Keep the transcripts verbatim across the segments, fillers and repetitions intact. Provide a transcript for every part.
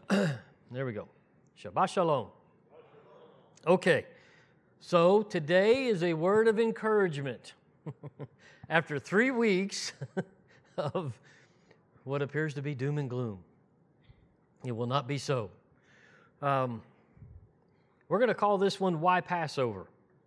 There we go. Shabbat shalom. Okay, so today is a word of encouragement. After three weeks of what appears to be doom and gloom, it will not be so. Um, we're going to call this one Why Passover.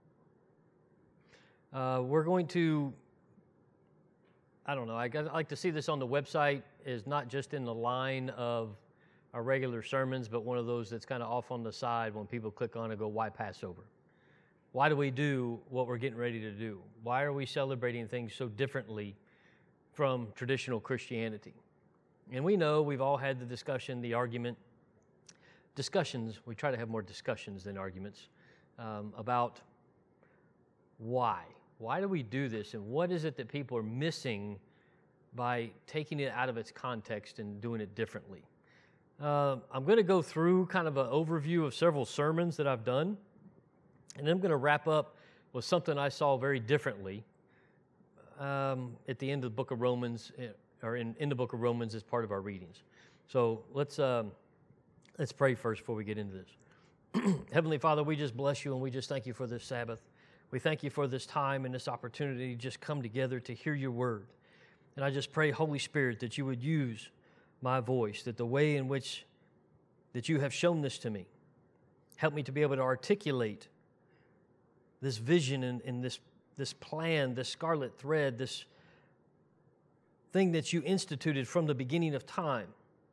Uh, we're going to, I don't know, I like to see this on the website is not just in the line of our regular sermons, but one of those that's kind of off on the side when people click on it and go, why Passover? Why do we do what we're getting ready to do? Why are we celebrating things so differently from traditional Christianity? And we know we've all had the discussion, the argument, discussions, we try to have more discussions than arguments, um, about why. Why do we do this, and what is it that people are missing by taking it out of its context and doing it differently? Uh, I'm going to go through kind of an overview of several sermons that I've done, and then I'm going to wrap up with something I saw very differently um, at the end of the book of Romans, or in, in the book of Romans as part of our readings. So let's um, let's pray first before we get into this. Heavenly Father, we just bless you and we just thank you for this Sabbath. We thank you for this time and this opportunity to just come together to hear your word. And I just pray, Holy Spirit, that you would use my voice, that the way in which that you have shown this to me, help me to be able to articulate this vision and, and this, this plan, this scarlet thread, this thing that you instituted from the beginning of time,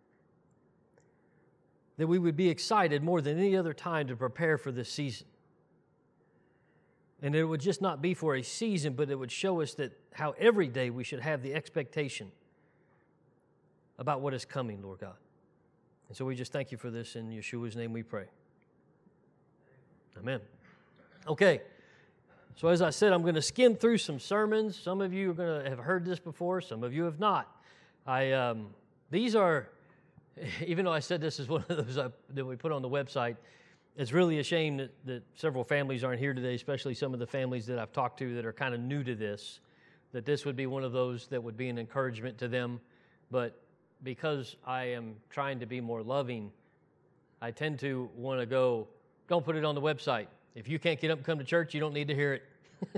that we would be excited more than any other time to prepare for this season. And it would just not be for a season, but it would show us that how every day we should have the expectation about what is coming, Lord God. And so we just thank you for this. In Yeshua's name we pray. Amen. Okay. So as I said, I'm going to skim through some sermons. Some of you are going to have heard this before. Some of you have not. I um, these are, even though I said this is one of those I, that we put on the website, it's really a shame that, that several families aren't here today, especially some of the families that I've talked to that are kind of new to this, that this would be one of those that would be an encouragement to them. But because I am trying to be more loving, I tend to want to go, don't put it on the website. If you can't get up and come to church, you don't need to hear it.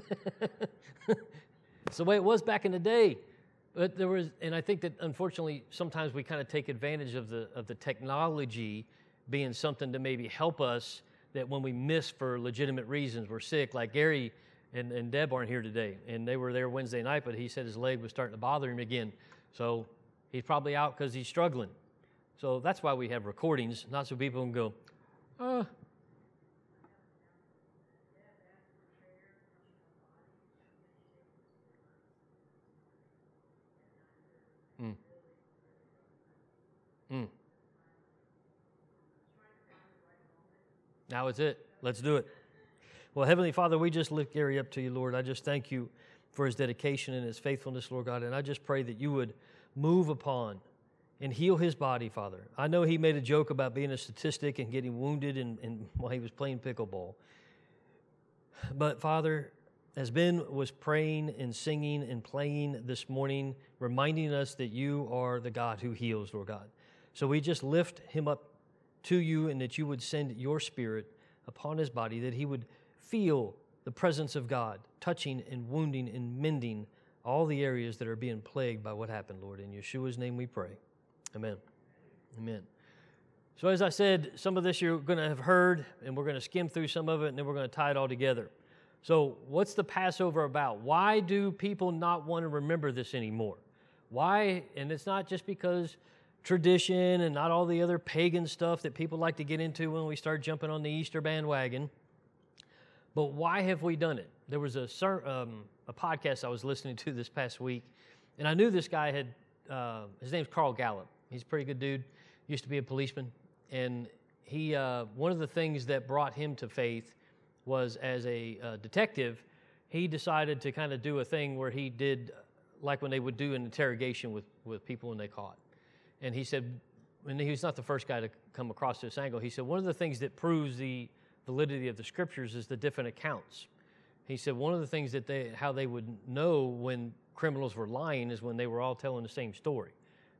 It's the way it was back in the day. But there was, and I think that unfortunately sometimes we kind of take advantage of the of the technology being something to maybe help us, that when we miss for legitimate reasons, we're sick, like Gary and, and Deb aren't here today, and they were there Wednesday night, but he said his leg was starting to bother him again. So he's probably out because he's struggling. So that's why we have recordings, not so people can go, uh. Mm. Mm. Now it's it. Let's do it. Well, Heavenly Father, we just lift Gary up to you, Lord. I just thank you for his dedication and his faithfulness, Lord God, and I just pray that you would move upon and heal his body, Father. I know he made a joke about being a statistic and getting wounded in, in, while he was playing pickleball. But, Father, as Ben was praying and singing and playing this morning, reminding us that you are the God who heals, Lord God. So we just lift him up to you, and that you would send your Spirit upon his body, that he would feel the presence of God touching and wounding and mending all the areas that are being plagued by what happened, Lord. In Yeshua's name we pray. Amen. Amen. So as I said, some of this you're going to have heard, and we're going to skim through some of it, and then we're going to tie it all together. So what's the Passover about? Why do people not want to remember this anymore? Why? And it's not just because tradition and not all the other pagan stuff that people like to get into when we start jumping on the Easter bandwagon. But why have we done it? There was a, um, a podcast I was listening to this past week, and I knew this guy had, uh, his name's Carl Gallup. He's a pretty good dude, used to be a policeman. And he, uh, one of the things that brought him to faith was as a uh, detective, he decided to kind of do a thing where he did like when they would do an interrogation with, with people when they caught. And he said, and he was not the first guy to come across this angle, he said, one of the things that proves the validity of the scriptures is the different accounts. He said one of the things that they, how they would know when criminals were lying is when they were all telling the same story.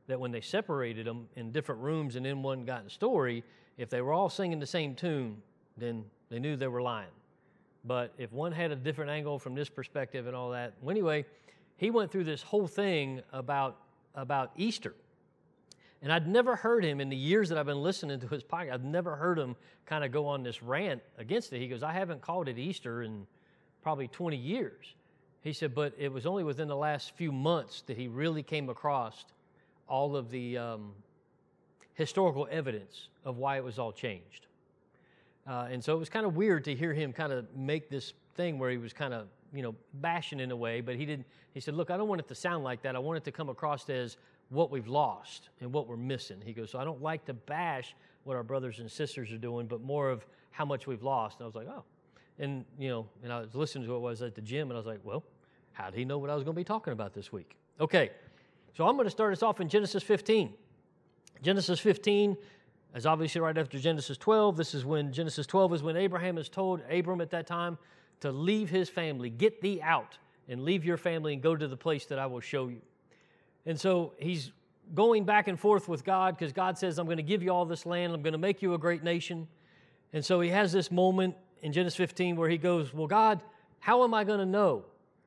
that when they separated them in different rooms and in one gotten story, if they were all singing the same tune, then they knew they were lying. But if one had a different angle from this perspective and all that, well, anyway, he went through this whole thing about, about Easter. And I'd never heard him in the years that I've been listening to his podcast. I've never heard him kind of go on this rant against it. He goes, I haven't called it Easter in probably twenty years. He said, but it was only within the last few months that he really came across all of the um, historical evidence of why it was all changed. Uh, and so it was kind of weird to hear him kind of make this thing where he was kind of, you know, bashing in a way, but he didn't, he said, look, I don't want it to sound like that. I want it to come across as what we've lost and what we're missing. He goes, so I don't like to bash what our brothers and sisters are doing, but more of how much we've lost. And I was like, oh. And, you know, and I was listening to what it was at the gym, and I was like, well, how did he know what I was going to be talking about this week? Okay, so I'm going to start us off in Genesis fifteen. Genesis fifteen is obviously right after Genesis twelve. This is when, Genesis twelve is when Abraham is told, Abram at that time, to leave his family, get thee out, and leave your family and go to the place that I will show you. And so he's going back and forth with God because God says, I'm going to give you all this land. I'm going to make you a great nation. And so he has this moment in Genesis fifteen where he goes, well, God, how am I going to know?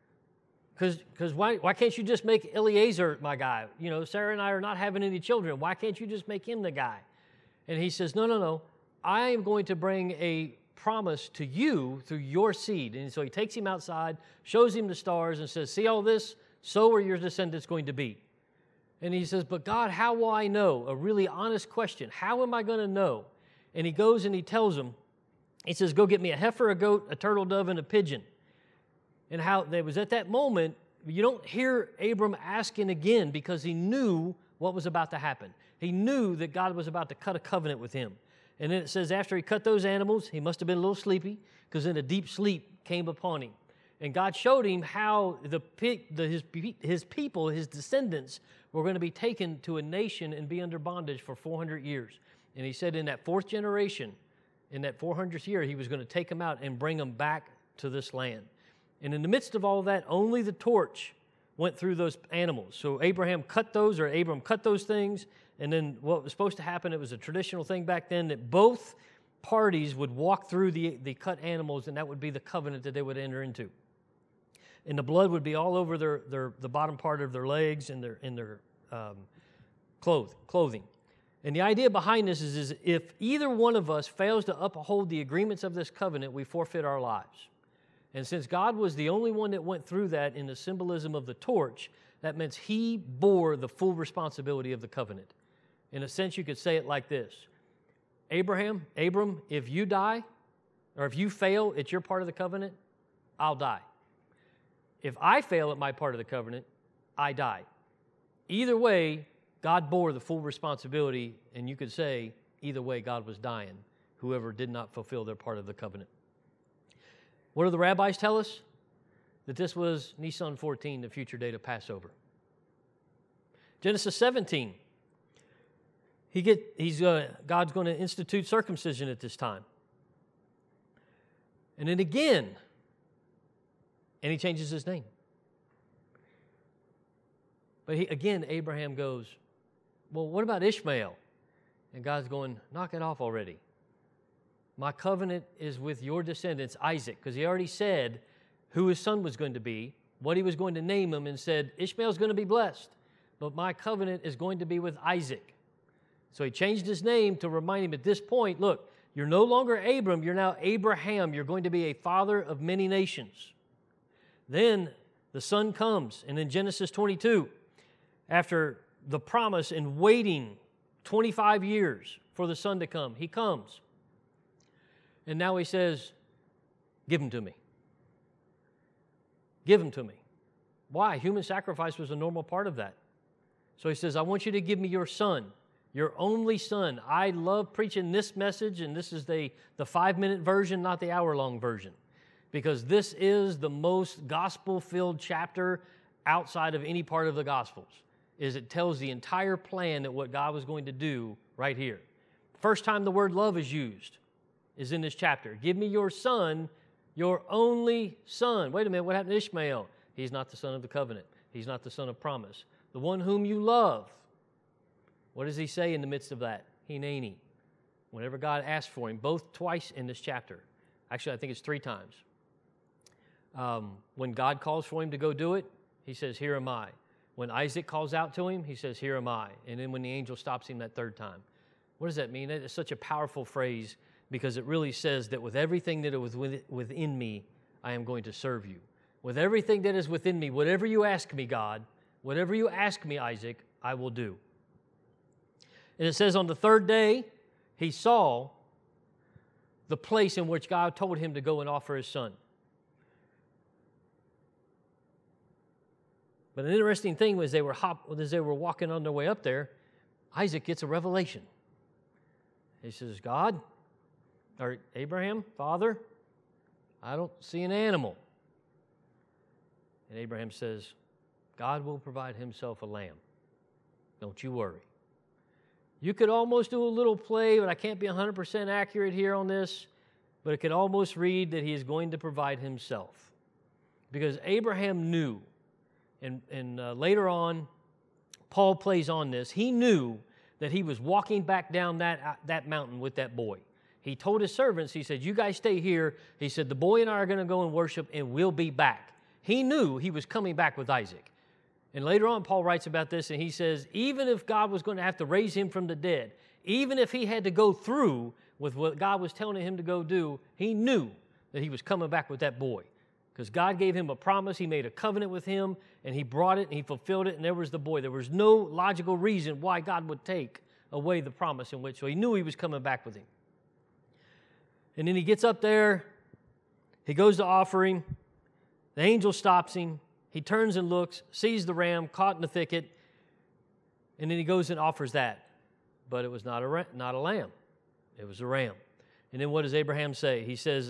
Because why, why can't you just make Eliezer my guy? You know, Sarah and I are not having any children. Why can't you just make him the guy? And he says, no, no, no. I am going to bring a promise to you through your seed. And so he takes him outside, shows him the stars, and says, see all this? So are your descendants going to be. And he says, but God, how will I know? A really honest question. How am I going to know? And he goes and he tells him, he says, go get me a heifer, a goat, a turtle dove, and a pigeon. And how there was at that moment, you don't hear Abram asking again because he knew what was about to happen. He knew that God was about to cut a covenant with him. And then it says after he cut those animals, he must have been a little sleepy because then a deep sleep came upon him. And God showed him how the, the his, his people, his descendants, were going to be taken to a nation and be under bondage for four hundred years. And he said in that fourth generation, in that four hundredth year, he was going to take them out and bring them back to this land. And in the midst of all that, only the torch went through those animals. So Abraham cut those, or Abram cut those things, and then what was supposed to happen, it was a traditional thing back then that both parties would walk through the, the cut animals, and that would be the covenant that they would enter into. And the blood would be all over their, their the bottom part of their legs and their, and their um, cloth, clothing. And the idea behind this is, is if either one of us fails to uphold the agreements of this covenant, we forfeit our lives. And since God was the only one that went through that in the symbolism of the torch, that meant he bore the full responsibility of the covenant. In a sense, you could say it like this. Abraham, Abram, if you die, or if you fail at your part of the covenant, I'll die. If I fail at my part of the covenant, I die. Either way, God bore the full responsibility, and you could say, either way, God was dying, whoever did not fulfill their part of the covenant. What do the rabbis tell us? That this was Nisan fourteen, the future date of Passover. Genesis seventeen. He get, he's, uh, God's going to institute circumcision at this time. And then again, and he changes his name. But he, again, Abraham goes, well, what about Ishmael? And God's going, knock it off already. My covenant is with your descendants, Isaac, because he already said who his son was going to be, what he was going to name him, and said, Ishmael's going to be blessed, but my covenant is going to be with Isaac. So he changed his name to remind him at this point, look, you're no longer Abram, you're now Abraham. You're going to be a father of many nations. Then the son comes, and in Genesis twenty-two, after the promise and waiting twenty-five years for the son to come, he comes. And now he says, give him to me. Give him to me. Why? Human sacrifice was a normal part of that. So he says, I want you to give me your son, your only son. I love preaching this message, and this is the, the five-minute version, not the hour-long version, because this is the most gospel-filled chapter outside of any part of the Gospels, is it tells the entire plan that what God was going to do right here. First time the word love is used is in this chapter. Give me your son, your only son. Wait a minute, what happened to Ishmael? He's not the son of the covenant. He's not the son of promise. The one whom you love, What does he say in the midst of that? Hineni. Whenever God asks for him, both twice in this chapter. Actually, I think it's three times. Um, when God calls for him to go do it, he says, here am I. When Isaac calls out to him, he says, here am I. And then when the angel stops him that third time. What does that mean? It's such a powerful phrase because it really says that with everything that is within me, I am going to serve you. With everything that is within me, whatever you ask me, God, whatever you ask me, Isaac, I will do. And it says on the third day, he saw the place in which God told him to go and offer his son. But an interesting thing was they were hop, as they were walking on their way up there, Isaac gets a revelation. He says, God, or Abraham, Father, I don't see an animal. And Abraham says, God will provide himself a lamb. Don't you worry. You could almost do a little play, but I can't be one hundred percent accurate here on this, but it could almost read that he is going to provide himself. Because Abraham knew, and, and uh, later on, Paul plays on this, he knew that he was walking back down that, uh, that mountain with that boy. He told his servants, he said, you guys stay here. He said, the boy and I are going to go and worship, and we'll be back. He knew he was coming back with Isaac. And later on, Paul writes about this, and he says, even if God was going to have to raise him from the dead, even if he had to go through with what God was telling him to go do, he knew that he was coming back with that boy. Because God gave him a promise, he made a covenant with him, and he brought it, and he fulfilled it, and there was the boy. There was no logical reason why God would take away the promise in which, so he knew he was coming back with him. And then he gets up there, he goes to offer him, the angel stops him, he turns and looks, sees the ram caught in the thicket, and then he goes and offers that. But it was not a, ram, not a lamb. It was a ram. And then what does Abraham say? He says,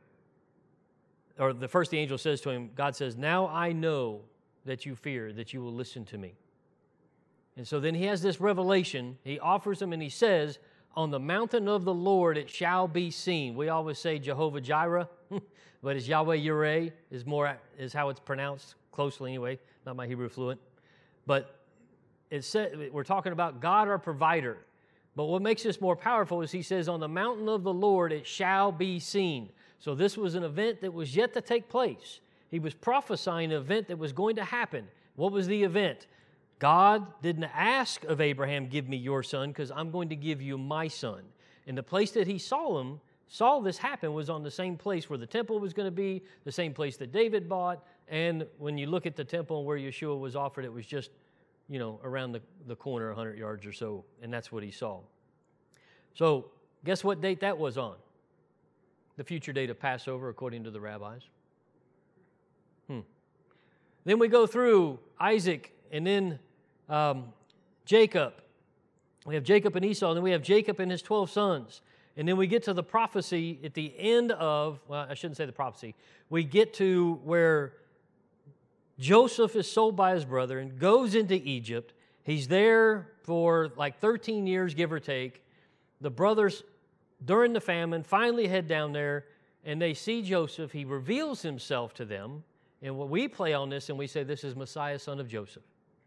or the first the angel says to him, God says, now I know that you fear, that you will listen to me. And so then he has this revelation. He offers him and he says, on the mountain of the Lord it shall be seen. We always say Jehovah Jireh, but it's Yahweh Yireh is more is how it's pronounced closely anyway. Not my Hebrew fluent, but it said we're talking about God our provider. But what makes this more powerful is he says, on the mountain of the Lord it shall be seen. So this was an event that was yet to take place. He was prophesying an event that was going to happen. What was the event? God didn't ask of Abraham, give me your son, because I'm going to give you my son. And the place that he saw him, saw this happen, was on the same place where the temple was going to be, the same place that David bought. And when you look at the temple and where Yeshua was offered, it was just, you know, around the, the corner, one hundred yards or so. And that's what he saw. So guess what date that was on? The future date of Passover, according to the rabbis. Hmm. Then we go through Isaac and then um, Jacob. We have Jacob and Esau, and then we have Jacob and his twelve sons. And then we get to the prophecy at the end of, well, I shouldn't say the prophecy. We get to where Joseph is sold by his brother and goes into Egypt. He's there for like thirteen years, give or take. The brothers, during the famine, finally head down there, and they see Joseph. He reveals himself to them. And what we play on this, and we say this is Messiah, son of Joseph.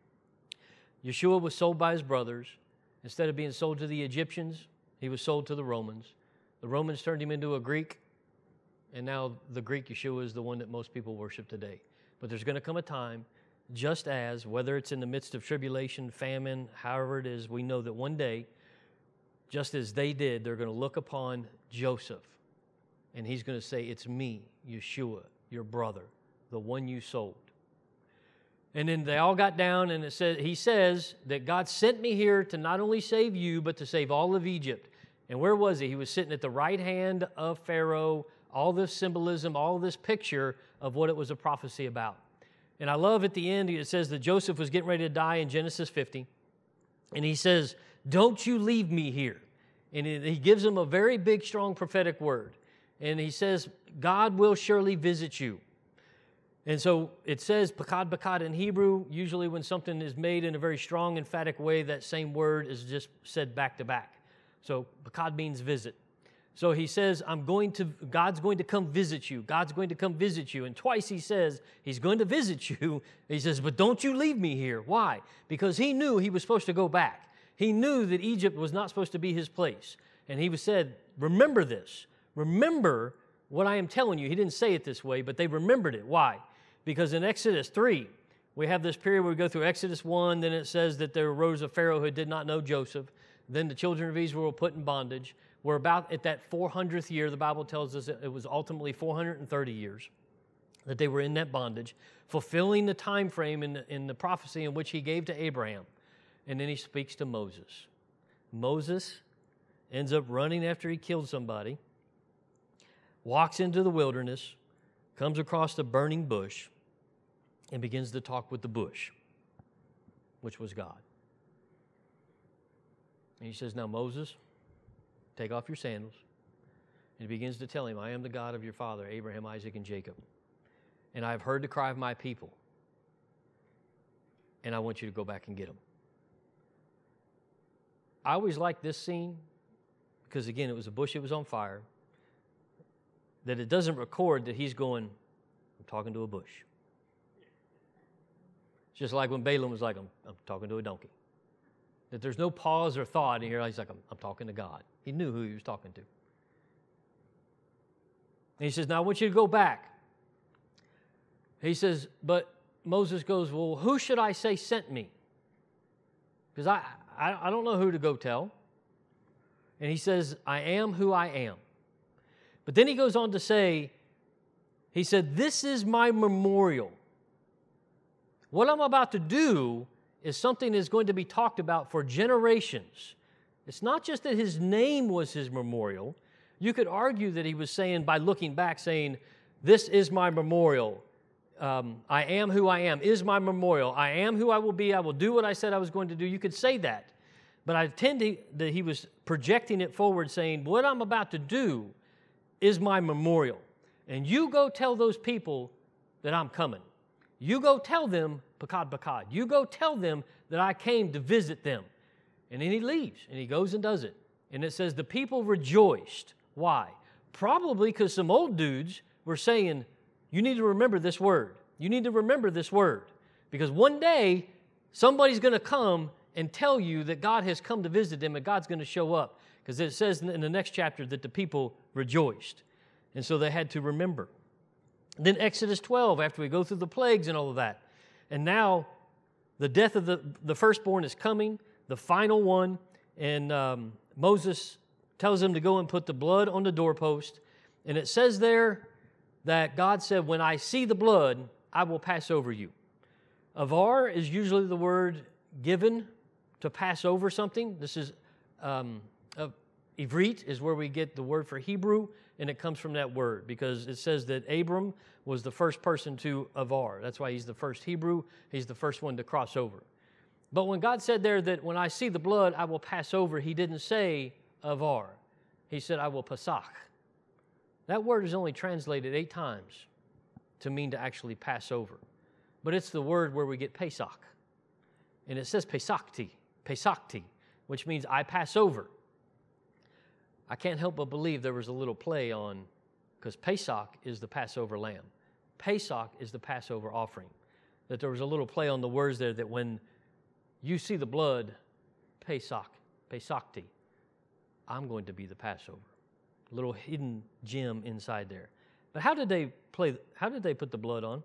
Yeshua was sold by his brothers. Instead of being sold to the Egyptians, he was sold to the Romans. The Romans turned him into a Greek, and now the Greek Yeshua is the one that most people worship today. But there's going to come a time, just as, whether it's in the midst of tribulation, famine, however it is, we know that one day, just as they did, they're going to look upon Joseph, and he's going to say, it's me, Yeshua, your brother, the one you sold. And then they all got down, and it said, he says that God sent me here to not only save you, but to save all of Egypt. And where was he? He was sitting at the right hand of Pharaoh, all this symbolism, all this picture of what it was a prophecy about. And I love at the end, it says that Joseph was getting ready to die in Genesis fifty. And he says, don't you leave me here. And he gives him a very big, strong prophetic word. And he says, God will surely visit you. And so it says pakad pakad in Hebrew. Usually when something is made in a very strong, emphatic way, that same word is just said back to back. So pakad means visit. So he says, I'm going to, God's going to come visit you. God's going to come visit you. And twice he says, he's going to visit you. He says, but don't you leave me here. Why? Because he knew he was supposed to go back. He knew that Egypt was not supposed to be his place. And he was said, remember this. Remember what I am telling you. He didn't say it this way, but they remembered it. Why? Because in Exodus three, we have this period where we go through Exodus one, then it says that there arose a Pharaoh who did not know Joseph. Then the children of Israel were put in bondage. We're about at that four hundredth year. The Bible tells us it was ultimately four hundred thirty years that they were in that bondage, fulfilling the time frame in the, in the prophecy in which he gave to Abraham. And then he speaks to Moses. Moses ends up running after he killed somebody, walks into the wilderness, comes across the burning bush, and begins to talk with the bush, which was God. And he says, now Moses, take off your sandals. And he begins to tell him, I am the God of your father, Abraham, Isaac, and Jacob. And I have heard the cry of my people. And I want you to go back and get them. I always liked this scene because, again, it was a bush that was on fire, that it doesn't record that he's going, I'm talking to a bush. It's just like when Balaam was like, I'm, I'm talking to a donkey. That there's no pause or thought in here. He's like, I'm, I'm talking to God. He knew who he was talking to. And he says, now I want you to go back. He says, but Moses goes, well, who should I say sent me? Because I, I, I don't know who to go tell. And he says, I am who I am. But then he goes on to say, he said, this is my memorial. What I'm about to do is something that's going to be talked about for generations. It's not just that his name was his memorial. You could argue that he was saying, by looking back, saying, this is my memorial. Um, I am who I am, is my memorial. I am who I will be. I will do what I said I was going to do. You could say that. But I tend to, that he was projecting it forward, saying, what I'm about to do is my memorial. And you go tell those people that I'm coming. You go tell them, pakad pakad. You go tell them that I came to visit them. And then he leaves, and he goes and does it. And it says the people rejoiced. Why? Probably because some old dudes were saying, you need to remember this word. You need to remember this word. Because one day, somebody's going to come and tell you that God has come to visit them and God's going to show up. Because it says in the next chapter that the people rejoiced. And so they had to remember. Then Exodus twelve, after we go through the plagues and all of that. And now the death of the, the firstborn is coming, the final one. And um, Moses tells them to go and put the blood on the doorpost. And it says there that God said, when I see the blood, I will pass over you. Avar is usually the word given to pass over something. This is, um, uh, Ivrit is where we get the word for Hebrew, and it comes from that word because it says that Abram was the first person to Avar. That's why he's the first Hebrew. He's the first one to cross over. But when God said there that when I see the blood, I will pass over, he didn't say Avar. He said, I will pasach. That word is only translated eight times to mean to actually pass over. But it's the word where we get Pesach. And it says Pesachti, Pesachti, which means I pass over. I can't help but believe there was a little play on, because Pesach is the Passover lamb. Pesach is the Passover offering. That there was a little play on the words there that when you see the blood, Pesach, Pesachti, I'm going to be the Passover. A little hidden gem inside there. But how did they play? How did they put the blood on?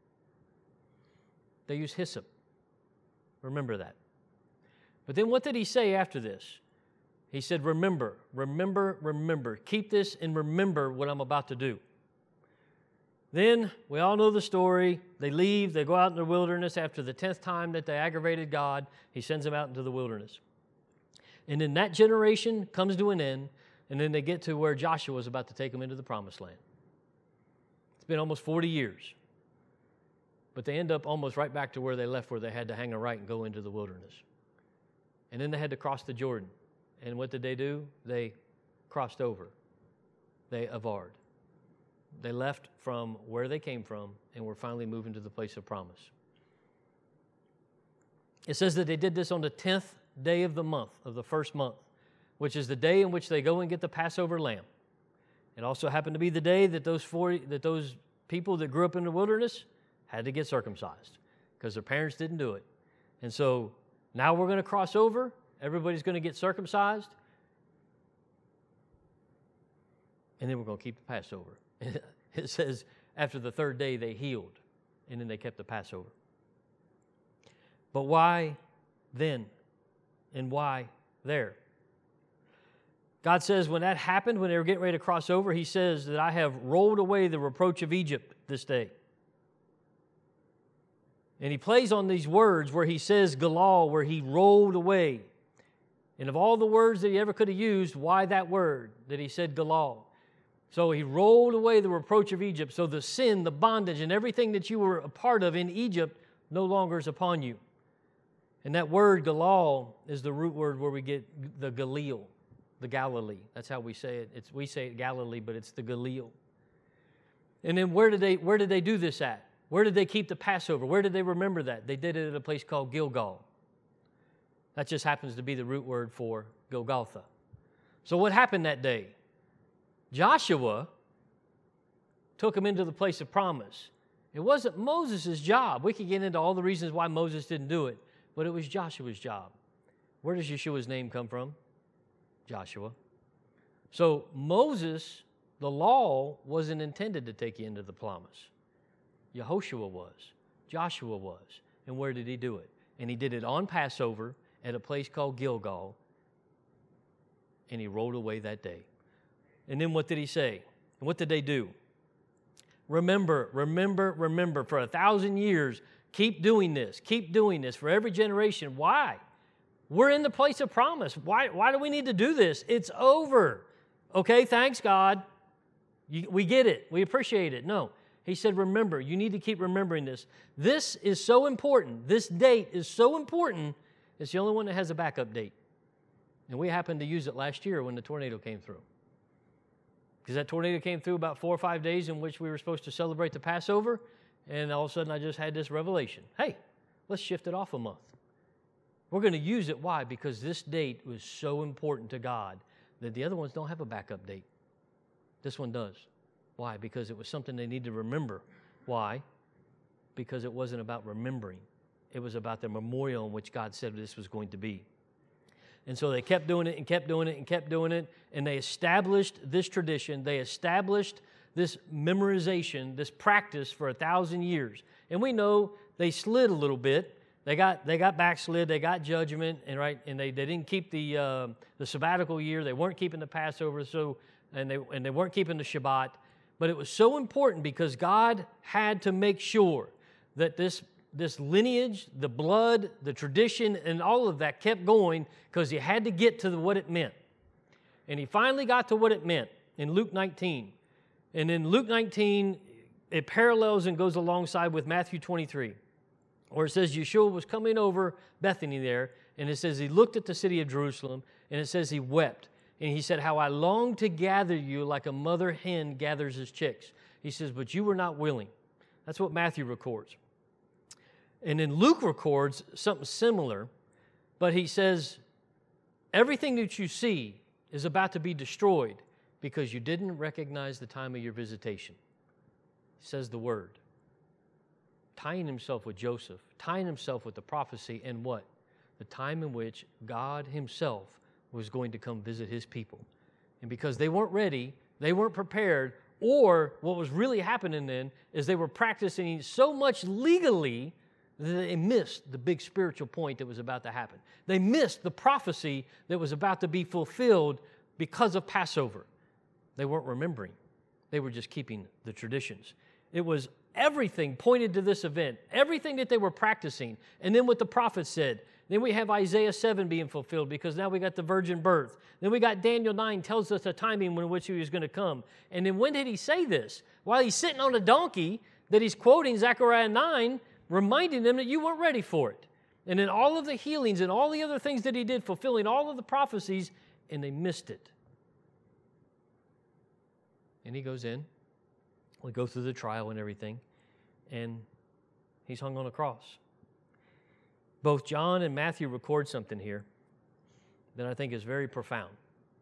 They used hyssop. Remember that. But then what did he say after this? He said, remember, remember, remember. Keep this and remember what I'm about to do. Then, we all know the story. They leave. They go out in the wilderness. After the tenth time that they aggravated God, he sends them out into the wilderness. And then that generation comes to an end, and then they get to where Joshua is about to take them into the promised land. It's been almost forty years. But they end up almost right back to where they left, where they had to hang a right and go into the wilderness. And then they had to cross the Jordan. And what did they do? They crossed over. They avared. They left from where they came from and were finally moving to the place of promise. It says that they did this on the tenth day of the month, of the first month, which is the day in which they go and get the Passover lamb. It also happened to be the day that those forty, that those people that grew up in the wilderness had to get circumcised because their parents didn't do it. And so now we're going to cross over, Everybody's going to get circumcised. And then we're going to keep the Passover. It says after the third day they healed, and then they kept the Passover. But why then? And why there? God says when that happened, when they were getting ready to cross over, He says that I have rolled away the reproach of Egypt this day. And He plays on these words where He says galal, where He rolled away. And of all the words that He ever could have used, why that word that He said galal? So He rolled away the reproach of Egypt. So the sin, the bondage, and everything that you were a part of in Egypt no longer is upon you. And that word galal is the root word where we get the Galil, the Galilee. That's how we say it. It's, we say it Galilee, but it's the Galil. And then where did they where did they do this at? Where did they keep the Passover? Where did they remember that? They did it at a place called Gilgal. That just happens to be the root word for Golgotha. So what happened that day? Joshua took them into the place of promise. It wasn't Moses' job. We could get into all the reasons why Moses didn't do it, but it was Joshua's job. Where does Yeshua's name come from? Joshua. So Moses, the law, wasn't intended to take you into the promise. Yehoshua was. Joshua was. And where did he do it? And he did it on Passover at a place called Gilgal, and he rolled away that day. And then what did he say? And what did they do? Remember, remember, remember. For a thousand years, keep doing this. Keep doing this for every generation. Why? We're in the place of promise. Why, why do we need to do this? It's over. Okay, thanks, God. You, we get it. We appreciate it. No. He said, remember. You need to keep remembering this. This is so important. This date is so important. It's the only one that has a backup date. And we happened to use it last year when the tornado came through. Because that tornado came through about four or five days in which we were supposed to celebrate the Passover, and all of a sudden I just had this revelation. Hey, let's shift it off a month. We're going to use it. Why? Because this date was so important to God that the other ones don't have a backup date. This one does. Why? Because it was something they need to remember. Why? Because it wasn't about remembering. It was about the memorial in which God said this was going to be. And so they kept doing it and kept doing it and kept doing it, and they established this tradition. They established this memorization, this practice for a thousand years. And we know they slid a little bit. They got they got backslid. They got judgment, and right, and they, they didn't keep the uh, the sabbatical year. They weren't keeping the Passover, so and they and they weren't keeping the Shabbat. But it was so important because God had to make sure that this. This lineage, the blood, the tradition, and all of that kept going because he had to get to the, what it meant. And he finally got to what it meant in Luke nineteen. And in Luke nineteen, it parallels and goes alongside with Matthew twenty-three, where it says Yeshua was coming over Bethany there, and it says he looked at the city of Jerusalem, and it says he wept. And he said, how I long to gather you like a mother hen gathers his chicks. He says, but you were not willing. That's what Matthew records. And then Luke records something similar, but he says, everything that you see is about to be destroyed because you didn't recognize the time of your visitation. Says the word. Tying himself with Joseph, tying himself with the prophecy, and what? The time in which God himself was going to come visit his people. And because they weren't ready, they weren't prepared, or what was really happening then is they were practicing so much legally they missed the big spiritual point that was about to happen. They missed the prophecy that was about to be fulfilled because of Passover. They weren't remembering. They were just keeping the traditions. It was everything pointed to this event, everything that they were practicing. And then what the prophet said. Then we have Isaiah seven being fulfilled because now we got the virgin birth. Then we got Daniel nine tells us the timing in which he was going to come. And then when did he say this? While he's sitting on a donkey that he's quoting Zechariah nine, reminding them that you weren't ready for it. And then all of the healings and all the other things that he did, fulfilling all of the prophecies, and they missed it. And he goes in. We go through the trial and everything, and he's hung on a cross. Both John and Matthew record something here that I think is very profound.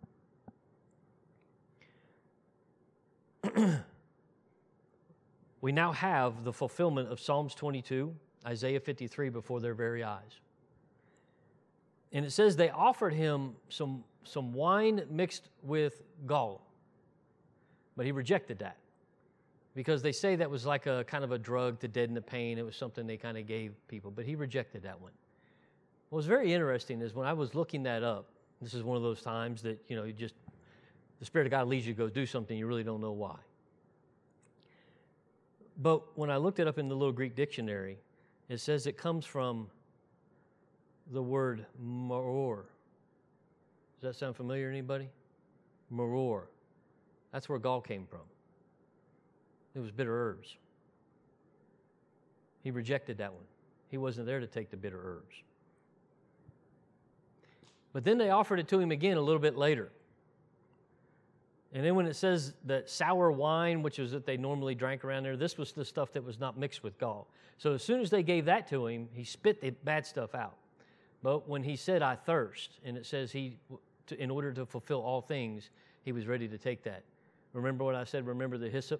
We now have the fulfillment of Psalms twenty-two, Isaiah fifty-three before their very eyes. And it says they offered him some, some wine mixed with gall. But he rejected that because they say that was like a kind of a drug to deaden the pain. It was something they kind of gave people, but he rejected that one. What was very interesting is when I was looking that up, this is one of those times that, you know, you just, the Spirit of God leads you to go do something, you really don't know why. But when I looked it up in the little Greek dictionary, it says it comes from the word maror. Does that sound familiar to anybody? Maror. That's where gall came from. It was bitter herbs. He rejected that one. He wasn't there to take the bitter herbs. But then they offered it to him again a little bit later. And then when it says that sour wine, which is that they normally drank around there, this was the stuff that was not mixed with gall. So as soon as they gave that to him, he spit the bad stuff out. But when he said, I thirst, and it says he, to, in order to fulfill all things, he was ready to take that. Remember what I said, remember the hyssop?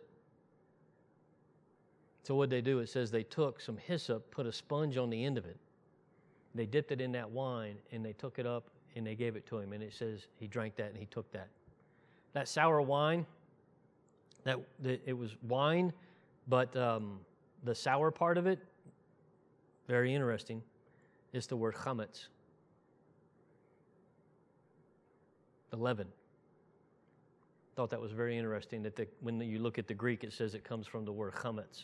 So what they do, it says they took some hyssop, put a sponge on the end of it. They dipped it in that wine, and they took it up, and they gave it to him. And it says he drank that, and he took that. That sour wine, that, that it was wine, but um, the sour part of it, very interesting, is the word chametz, the leaven. Thought that was very interesting that the, when you look at the Greek, it says it comes from the word chametz.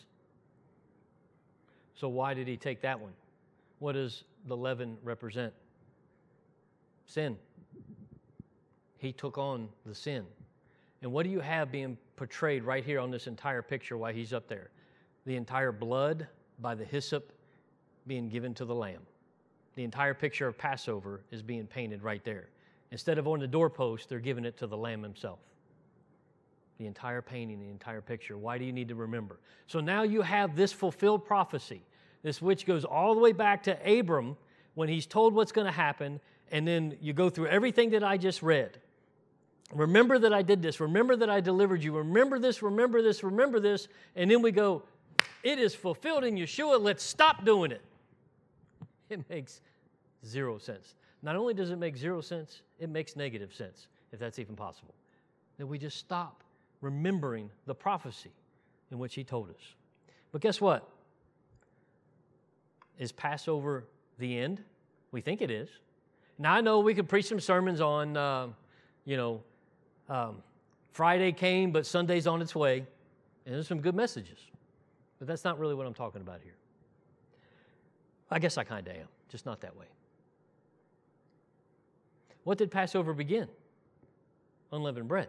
So why did he take that one? What does the leaven represent? Sin. He took on the sin. And what do you have being portrayed right here on this entire picture while he's up there? The entire blood by the hyssop being given to the lamb. The entire picture of Passover is being painted right there. Instead of on the doorpost, they're giving it to the lamb himself. The entire painting, the entire picture. Why do you need to remember? So now you have this fulfilled prophecy, this which goes all the way back to Abram when he's told what's going to happen, and then you go through everything that I just read. Remember that I did this. Remember that I delivered you. Remember this, remember this, remember this. And then we go, it is fulfilled in Yeshua. Let's stop doing it. It makes zero sense. Not only does it make zero sense, it makes negative sense, if that's even possible. That we just stop remembering the prophecy in which he told us. But guess what? Is Passover the end? We think it is. Now, I know we could preach some sermons on, uh, you know, um, Friday came, but Sunday's on its way. And there's some good messages. But that's not really what I'm talking about here. I guess I kind of am, just not that way. What did Passover begin? Unleavened bread.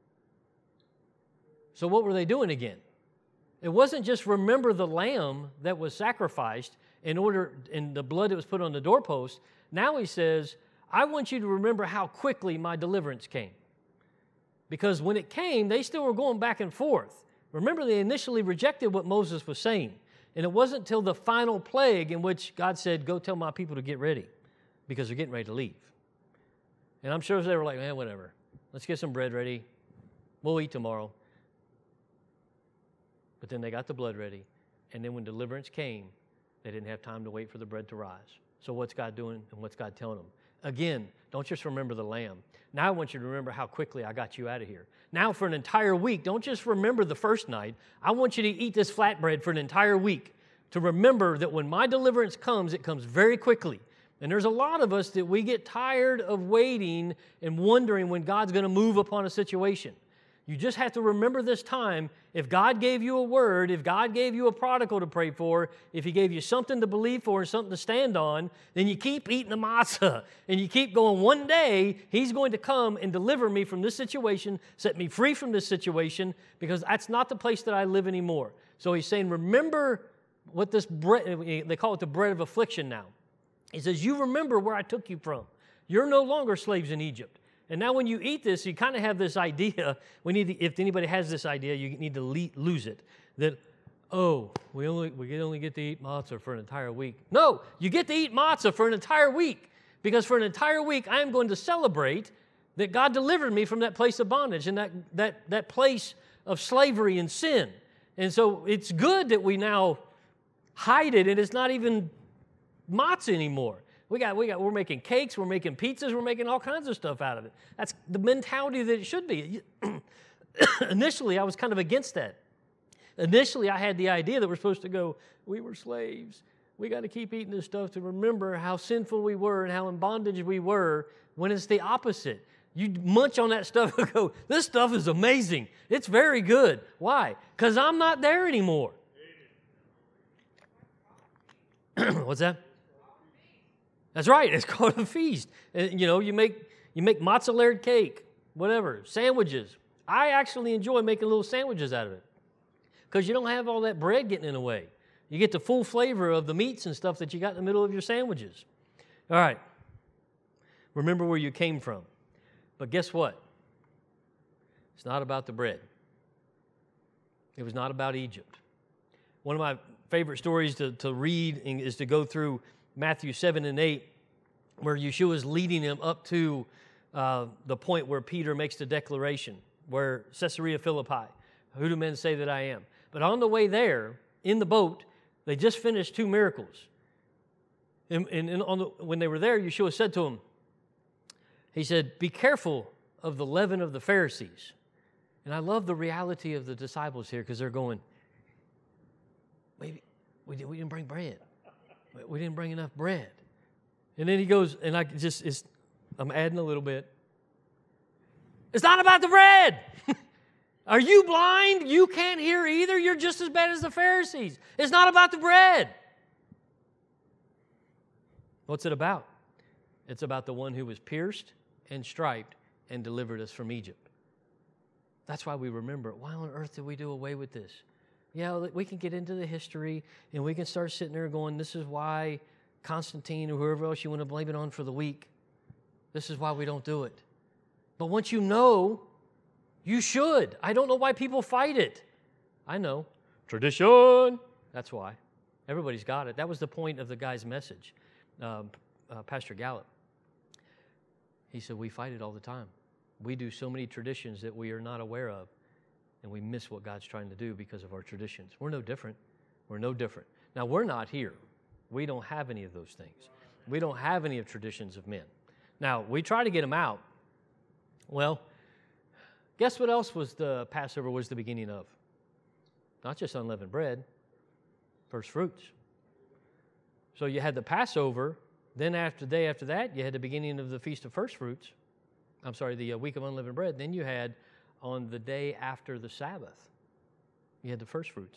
So what were they doing again? It wasn't just remember the lamb that was sacrificed in order, and the blood that was put on the doorpost. Now he says, I want you to remember how quickly my deliverance came. Because when it came, they still were going back and forth. Remember, they initially rejected what Moses was saying. And it wasn't until the final plague in which God said, go tell my people to get ready, because they're getting ready to leave. And I'm sure they were like, man, whatever. Let's get some bread ready. We'll eat tomorrow. But then they got the blood ready. And then when deliverance came, they didn't have time to wait for the bread to rise. So what's God doing and what's God telling them? Again, don't just remember the lamb. Now I want you to remember how quickly I got you out of here. Now for an entire week, don't just remember the first night. I want you to eat this flatbread for an entire week to remember that when my deliverance comes, it comes very quickly. And there's a lot of us that we get tired of waiting and wondering when God's going to move upon a situation. You just have to remember this time. If God gave you a word, if God gave you a prodigal to pray for, if He gave you something to believe for and something to stand on, then you keep eating the matzah and you keep going, one day He's going to come and deliver me from this situation, set me free from this situation, because that's not the place that I live anymore. So He's saying, remember what this bread, they call it the bread of affliction now. He says, you remember where I took you from. You're no longer slaves in Egypt. And now when you eat this, you kind of have this idea, we need to, if anybody has this idea, you need to le- lose it, that, oh, we only we only get to eat matzah for an entire week. No, you get to eat matzah for an entire week, because for an entire week I am going to celebrate that God delivered me from that place of bondage and that, that, that place of slavery and sin. And so it's good that we now hide it and it's not even matzah anymore. We got, we got, we're making cakes, we're making pizzas, we're making all kinds of stuff out of it. That's the mentality that it should be. Initially, I was kind of against that. Initially, I had the idea that we're supposed to go, we were slaves. We got to keep eating this stuff to remember how sinful we were and how in bondage we were, when it's the opposite. You munch on that stuff and go, this stuff is amazing. It's very good. Why? Because I'm not there anymore. What's that? That's right. It's called a feast. And, you know, you make you make mozzarella cake, whatever, sandwiches. I actually enjoy making little sandwiches out of it because you don't have all that bread getting in the way. You get the full flavor of the meats and stuff that you got in the middle of your sandwiches. All right. Remember where you came from. But guess what? It's not about the bread. It was not about Egypt. One of my favorite stories to, to read is to go through Matthew seven and eight, where Yeshua is leading them up to uh, the point where Peter makes the declaration, where Caesarea Philippi, who do men say that I am? But on the way there, in the boat, they just finished two miracles. And, and, and on the, when they were there, Yeshua said to them, he said, be careful of the leaven of the Pharisees. And I love the reality of the disciples here because they're going, maybe we didn't, we didn't bring bread. We didn't bring enough bread. And then he goes, and I just, it's, I'm adding a little bit. It's not about the bread. Are you blind? You can't hear either? You're just as bad as the Pharisees. It's not about the bread. What's it about? It's about the one who was pierced and striped and delivered us from Egypt. That's why we remember it. Why on earth did we do away with this? Yeah, we can get into the history and we can start sitting there going, this is why Constantine or whoever else you want to blame it on for the week. This is why we don't do it. But once you know, you should. I don't know why people fight it. I know. Tradition. That's why. Everybody's got it. That was the point of the guy's message, um, uh, Pastor Gallup. He said, we fight it all the time. We do so many traditions that we are not aware of, and we miss what God's trying to do because of our traditions. We're no different. We're no different. Now, we're not here. We don't have any of those things. We don't have any of traditions of men. Now, we try to get them out. Well, guess what else was the Passover was the beginning of? Not just unleavened bread, first fruits. So you had the Passover, then after the day after that, you had the beginning of the Feast of First Fruits. I'm sorry, the uh, week of unleavened bread. Then you had on the day after the Sabbath, you had the first fruits.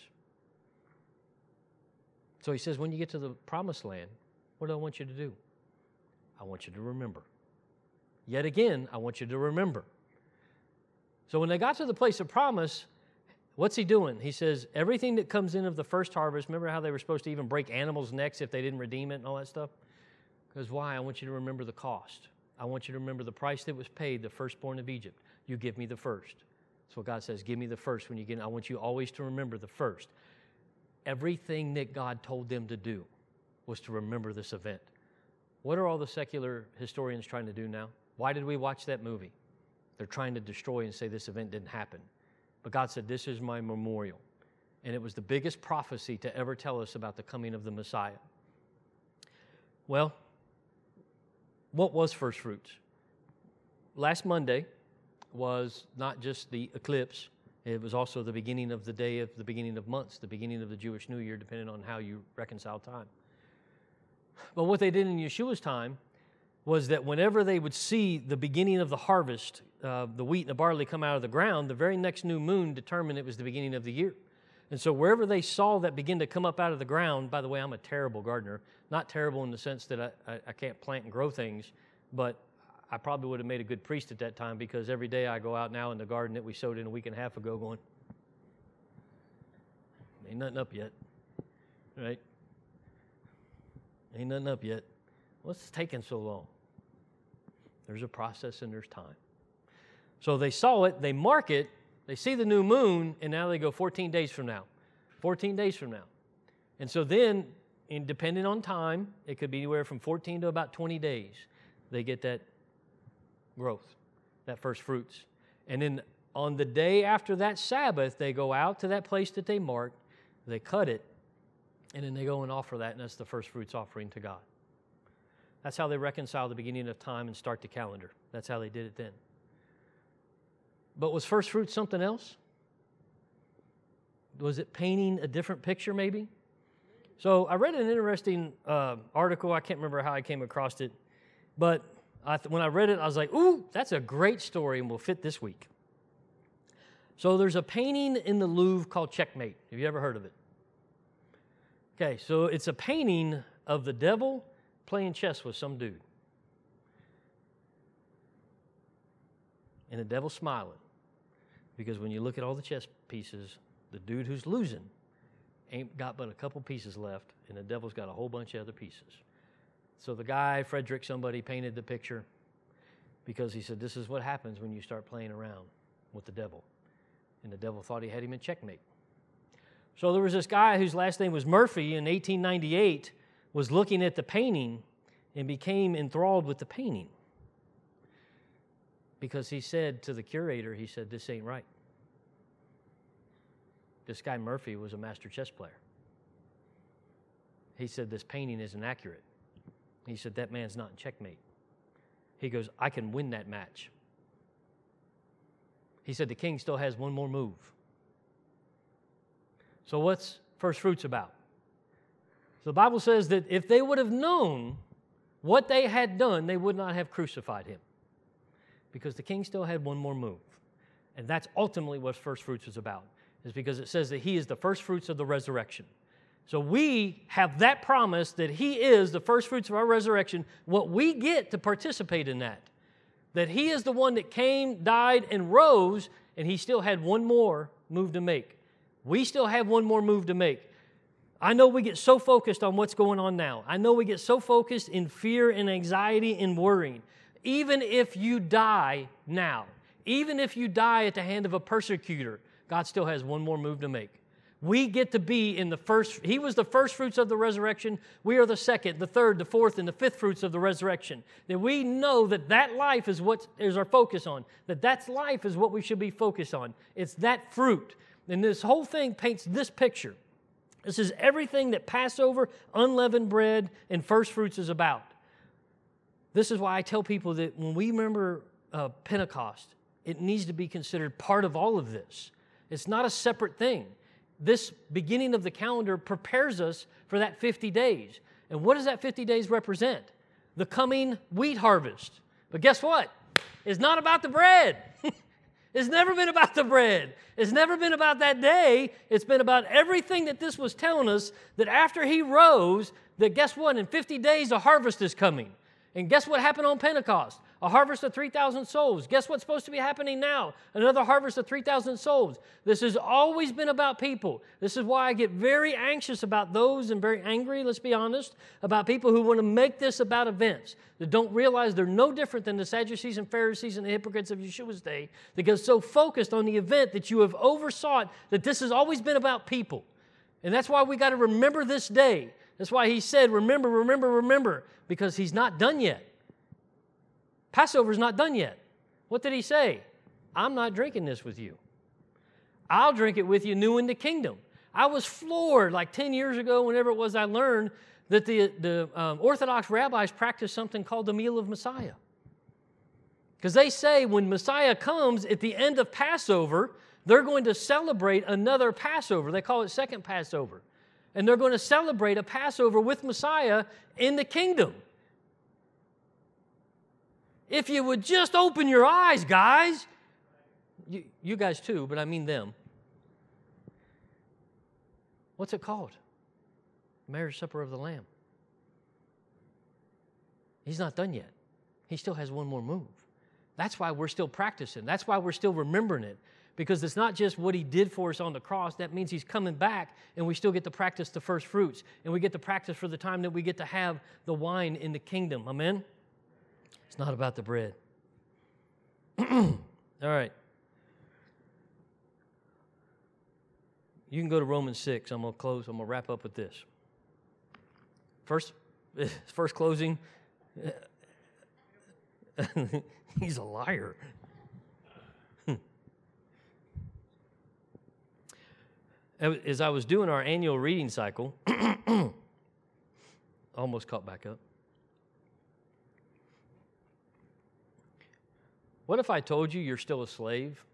So he says, when you get to the promised land, what do I want you to do? I want you to remember. Yet again, I want you to remember. So when they got to the place of promise, what's he doing? He says, everything that comes in of the first harvest, remember how they were supposed to even break animals' necks if they didn't redeem it and all that stuff? Because why? I want you to remember the cost. I want you to remember the price that was paid, the firstborn of Egypt. You give me the first. That's what God says, give me the first when you get it. I want you always to remember the first. Everything that God told them to do was to remember this event. What are all the secular historians trying to do now? Why did we watch that movie? They're trying to destroy and say this event didn't happen. But God said, this is my memorial. And it was the biggest prophecy to ever tell us about the coming of the Messiah. Well, what was first fruits? Last Monday was not just the eclipse, it was also the beginning of the day of the beginning of months, the beginning of the Jewish New Year, depending on how you reconcile time. But what they did in Yeshua's time was that whenever they would see the beginning of the harvest, uh, the wheat and the barley come out of the ground, the very next new moon determined it was the beginning of the year. And so wherever they saw that begin to come up out of the ground, by the way, I'm a terrible gardener, not terrible in the sense that I, I, I can't plant and grow things, but I probably would have made a good priest at that time because every day I go out now in the garden that we sowed in a week and a half ago going, ain't nothing up yet, right? Ain't nothing up yet. What's taking so long? There's a process and there's time. So they saw it, they mark it, they see the new moon, and now they go fourteen days from now. fourteen days from now. And so then, in, depending on time, it could be anywhere from fourteen to about twenty days, they get that growth, that first fruits. And then on the day after that Sabbath, they go out to that place that they marked, they cut it, and then they go and offer that, and that's the first fruits offering to God. That's how they reconcile the beginning of time and start the calendar. That's how they did it then. But was first fruits something else? Was it painting a different picture maybe? So I read an interesting uh, article. I can't remember how I came across it. But I th- when I read it, I was like, ooh, that's a great story and will fit this week. So there's a painting in the Louvre called Checkmate. Have you ever heard of it? Okay, so it's a painting of the devil playing chess with some dude. And the devil's smiling. Because when you look at all the chess pieces, the dude who's losing ain't got but a couple pieces left, and the devil's got a whole bunch of other pieces. So the guy, Frederick somebody, painted the picture because he said, this is what happens when you start playing around with the devil. And the devil thought he had him in checkmate. So there was this guy whose last name was Murphy in eighteen ninety-eight, was looking at the painting and became enthralled with the painting. Because he said to the curator, he said, this ain't right. This guy Murphy was a master chess player. He said, this painting isn't accurate. He said, that man's not in checkmate. He goes, I can win that match. He said, the king still has one more move. So what's first fruits about? So the Bible says that if they would have known what they had done, they would not have crucified him. Because the king still had one more move. And that's ultimately what first fruits is about, is because it says that he is the first fruits of the resurrection. So we have that promise that he is the first fruits of our resurrection. What we get to participate in that, that he is the one that came, died, and rose, and he still had one more move to make. We still have one more move to make. I know we get so focused on what's going on now. I know we get so focused in fear and anxiety and worrying. Even if you die now, even if you die at the hand of a persecutor, God still has one more move to make. We get to be in the first, he was the first fruits of the resurrection. We are the second, the third, the fourth, and the fifth fruits of the resurrection. That we know that that life is what is our focus on. That that life is what we should be focused on. It's that fruit. And this whole thing paints this picture. This is everything that Passover, unleavened bread, and first fruits is about. This is why I tell people that when we remember uh, Pentecost, it needs to be considered part of all of this. It's not a separate thing. This beginning of the calendar prepares us for that fifty days. And what does that fifty days represent? The coming wheat harvest. But guess what? It's not about the bread. It's never been about the bread. It's never been about that day. It's been about everything that this was telling us, that after he rose, that guess what? In fifty days, a harvest is coming. And guess what happened on Pentecost? A harvest of three thousand souls. Guess what's supposed to be happening now? Another harvest of three thousand souls. This has always been about people. This is why I get very anxious about those and very angry, let's be honest, about people who want to make this about events, that don't realize they're no different than the Sadducees and Pharisees and the hypocrites of Yeshua's day, that get so focused on the event that you have oversought that this has always been about people. And that's why we got to remember this day. That's why he said, remember, remember, remember, because he's not done yet. Passover's not done yet. What did he say? I'm not drinking this with you. I'll drink it with you new in the kingdom. I was floored like ten years ago, whenever it was I learned that the, the um, Orthodox rabbis practice something called the meal of Messiah. Because they say when Messiah comes at the end of Passover, they're going to celebrate another Passover. They call it second Passover. And they're going to celebrate a Passover with Messiah in the kingdom. If you would just open your eyes, guys. You, you guys too, but I mean them. What's it called? Marriage supper of the Lamb. He's not done yet. He still has one more move. That's why we're still practicing. That's why we're still remembering it. Because it's not just what he did for us on the cross. That means he's coming back, and we still get to practice the first fruits. And we get to practice for the time that we get to have the wine in the kingdom. Amen? It's not about the bread. All right. You can go to Romans six. I'm going to close. I'm going to wrap up with this. First, first closing. He's a liar. As I was doing our annual reading cycle, almost caught back up. What if I told you you're still a slave?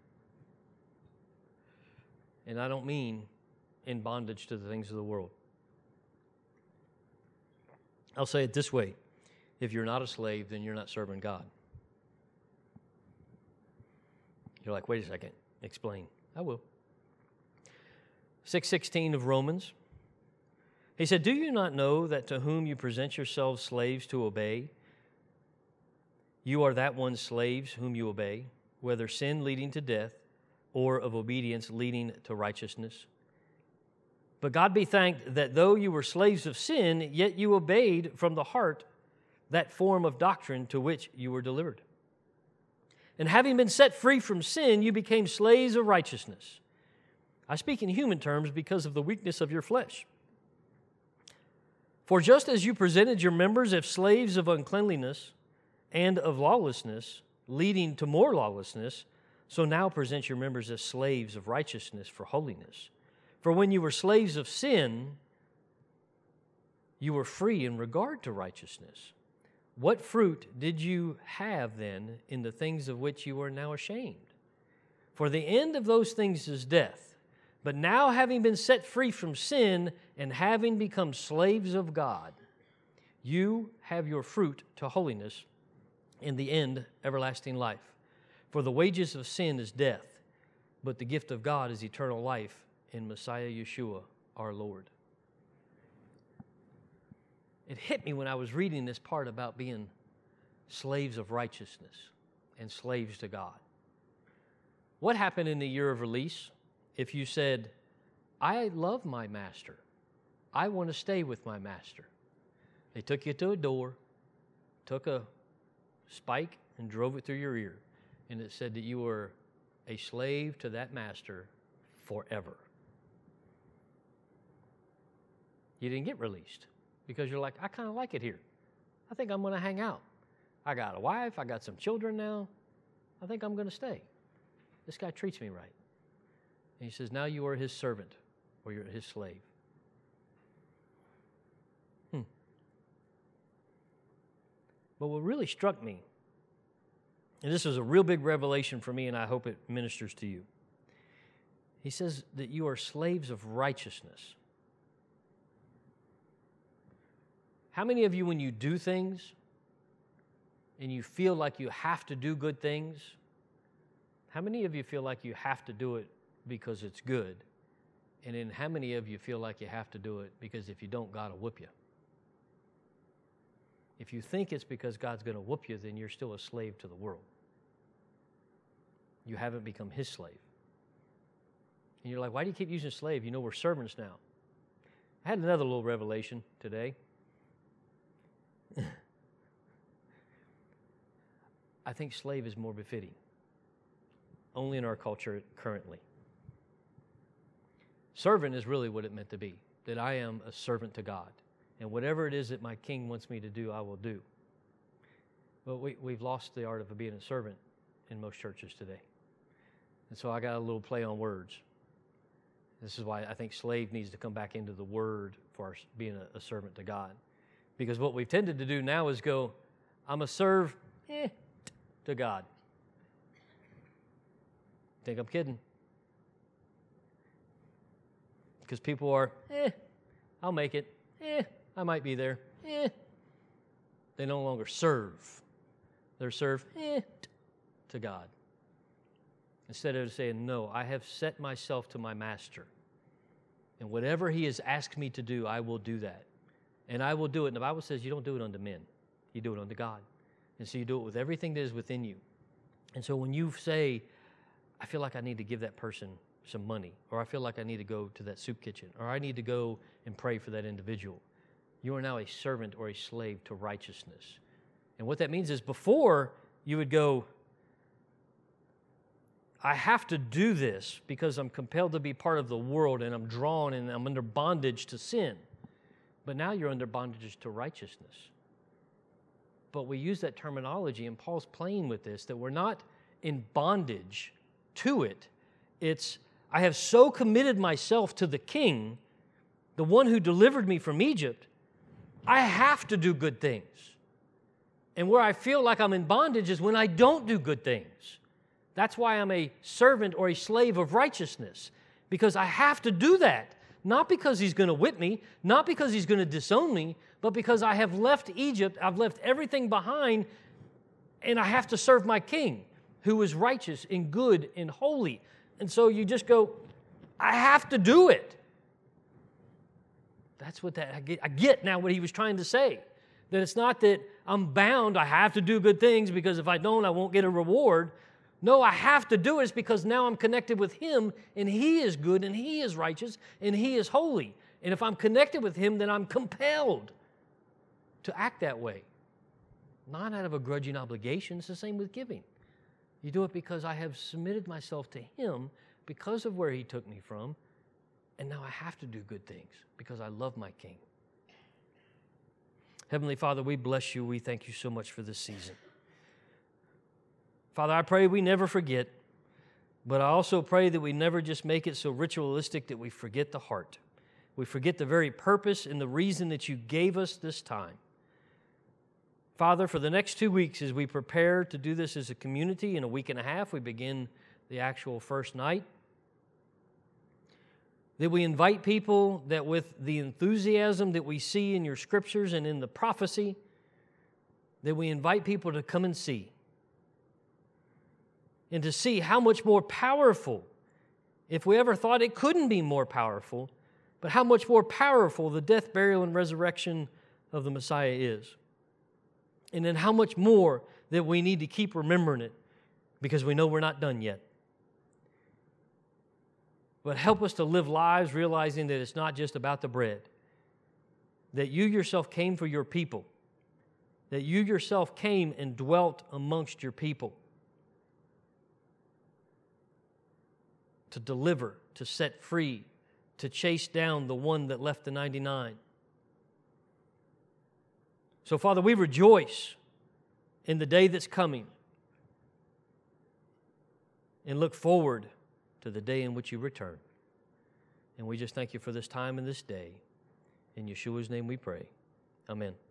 And I don't mean in bondage to the things of the world. I'll say it this way. If you're not a slave, then you're not serving God. You're like, wait a second, explain. I will. six sixteen of Romans. He said, do you not know that to whom you present yourselves slaves to obey, you are that one's slaves whom you obey, whether sin leading to death or of obedience leading to righteousness? But God be thanked that though you were slaves of sin, yet you obeyed from the heart that form of doctrine to which you were delivered. And having been set free from sin, you became slaves of righteousness. I speak in human terms because of the weakness of your flesh. For just as you presented your members as slaves of uncleanliness and of lawlessness, leading to more lawlessness, so now present your members as slaves of righteousness for holiness. For when you were slaves of sin, you were free in regard to righteousness. What fruit did you have then in the things of which you are now ashamed? For the end of those things is death. But now, having been set free from sin and having become slaves of God, you have your fruit to holiness, in the end, everlasting life. For the wages of sin is death, but the gift of God is eternal life in Messiah Yeshua, our Lord. It hit me when I was reading this part about being slaves of righteousness and slaves to God. What happened in the year of release if you said, I love my master. I want to stay with my master? They took you to a door, took a spike and drove it through your ear, and it said that you were a slave to that master forever. You didn't get released because you're like, I kind of like it here. I think I'm going to hang out. I got a wife. I got some children now. I think I'm going to stay. This guy treats me right. And he says, now you are his servant or you're his slave. Hmm. But what really struck me, and this was a real big revelation for me, and I hope it ministers to you. He says that you are slaves of righteousness. How many of you, when you do things and you feel like you have to do good things, how many of you feel like you have to do it because it's good? And then how many of you feel like you have to do it because if you don't, God will whoop you? If you think it's because God's going to whoop you, then you're still a slave to the world. You haven't become his slave. And you're like, why do you keep using slave? You know we're servants now. I had another little revelation today. I think slave is more befitting, only in our culture currently. Servant is really what it meant to be, that I am a servant to God. And whatever it is that my king wants me to do, I will do. But we, we've lost the art of being a servant in most churches today. And so I got a little play on words. This is why I think slave needs to come back into the word for our, being a, a servant to God. Because what we've tended to do now is go, I'm a serve eh, to God. Think I'm kidding? Because people are, eh, I'll make it. Eh, I might be there. Eh. They no longer serve. They're served eh, to God. Instead of saying, no, I have set myself to my master. And whatever he has asked me to do, I will do that. And I will do it. And the Bible says you don't do it unto men. You do it unto God. And so you do it with everything that is within you. And so when you say, I feel like I need to give that person some money, or I feel like I need to go to that soup kitchen, or I need to go and pray for that individual, you are now a servant or a slave to righteousness. And what that means is before you would go, I have to do this because I'm compelled to be part of the world and I'm drawn and I'm under bondage to sin. But now you're under bondage to righteousness. But we use that terminology, and Paul's playing with this, that we're not in bondage to it. It's, I have so committed myself to the King, the one who delivered me from Egypt, I have to do good things. And where I feel like I'm in bondage is when I don't do good things. That's why I'm a servant or a slave of righteousness, because I have to do that. Not because He's going to whip me, not because He's going to disown me, but because I have left Egypt, I've left everything behind, and I have to serve my King, who is righteous and good and holy. And so you just go, I have to do it. That's what that, I get, I get now what he was trying to say. That it's not that I'm bound, I have to do good things because if I don't, I won't get a reward. No, I have to do it. It's because now I'm connected with Him, and He is good, and He is righteous, and He is holy. And if I'm connected with Him, then I'm compelled to act that way. Not out of a grudging obligation. It's the same with giving. You do it because I have submitted myself to Him because of where He took me from, and now I have to do good things because I love my King. Heavenly Father, we bless You. We thank You so much for this season. Father, I pray we never forget, but I also pray that we never just make it so ritualistic that we forget the heart. We forget the very purpose and the reason that You gave us this time. Father, for the next two weeks as we prepare to do this as a community, in a week and a half we begin the actual first night, that we invite people that with the enthusiasm that we see in Your scriptures and in the prophecy, that we invite people to come and see. And to see how much more powerful, if we ever thought it couldn't be more powerful, but how much more powerful the death, burial, and resurrection of the Messiah is. And then how much more that we need to keep remembering it because we know we're not done yet. But help us to live lives realizing that it's not just about the bread, that You yourself came for Your people, that You yourself came and dwelt amongst Your people to deliver, to set free, to chase down the one that left the ninety-nine. So, Father, we rejoice in the day that's coming and look forward to the day in which You return. And we just thank You for this time and this day. In Yeshua's name we pray. Amen.